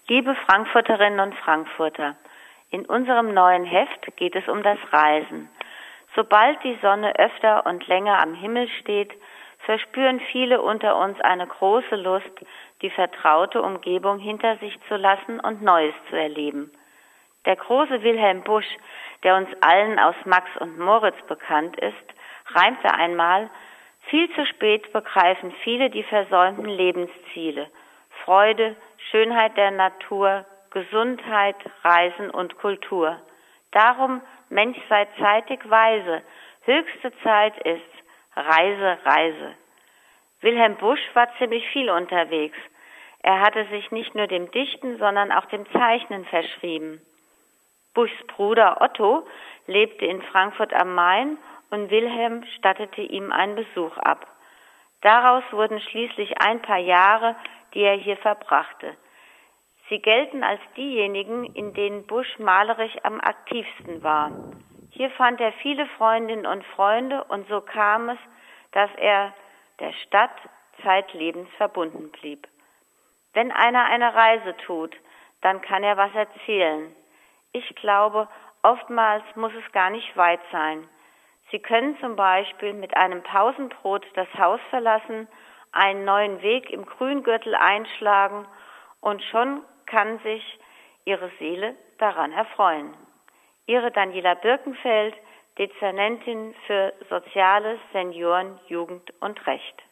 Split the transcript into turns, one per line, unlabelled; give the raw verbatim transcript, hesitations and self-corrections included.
Liebe Frankfurterinnen und Frankfurter, in unserem neuen Heft geht es um das Reisen. Sobald die Sonne öfter und länger am Himmel steht, verspüren viele unter uns eine große Lust, die vertraute Umgebung hinter sich zu lassen und Neues zu erleben. Der große Wilhelm Busch, der uns allen aus Max und Moritz bekannt ist, reimte einmal: Viel zu spät begreifen viele die versäumten Lebensziele: Freude, Schönheit der Natur, Gesundheit, Reisen und Kultur. Darum, Mensch, sei zeitig weise, höchste Zeit ist Reise, Reise. Wilhelm Busch war ziemlich viel unterwegs. Er hatte sich nicht nur dem Dichten, sondern auch dem Zeichnen verschrieben. Buschs Bruder Otto lebte in Frankfurt am Main und Wilhelm stattete ihm einen Besuch ab. Daraus wurden schließlich ein paar Jahre, die er hier verbrachte. Sie gelten als diejenigen, in denen Busch malerisch am aktivsten war. Hier fand er viele Freundinnen und Freunde und so kam es, dass er der Stadt zeitlebens verbunden blieb. Wenn einer eine Reise tut, dann kann er was erzählen. Ich glaube, oftmals muss es gar nicht weit sein. Sie können zum Beispiel mit einem Pausenbrot das Haus verlassen, einen neuen Weg im Grüngürtel einschlagen und schon kann sich Ihre Seele daran erfreuen. Ihre Daniela Birkenfeld, Dezernentin für Soziales, Senioren, Jugend und Recht.